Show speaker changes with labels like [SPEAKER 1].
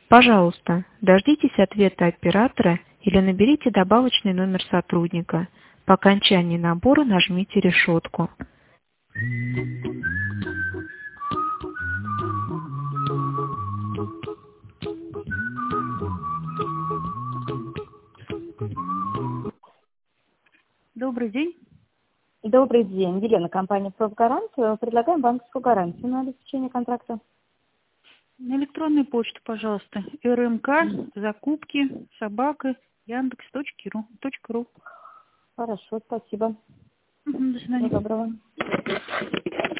[SPEAKER 1] Пожалуйста, дождитесь ответа оператора или наберите добавочный номер сотрудника. По окончании набора нажмите решетку. Добрый день.
[SPEAKER 2] Добрый день. Елена, компания «Профгарант». Предлагаем банковскую гарантию на обеспечение контракта.
[SPEAKER 1] На электронную почту, пожалуйста. РМК, закупки, собака, Яндекс.ру.
[SPEAKER 2] Хорошо, спасибо.
[SPEAKER 1] До свидания.
[SPEAKER 2] Всего доброго.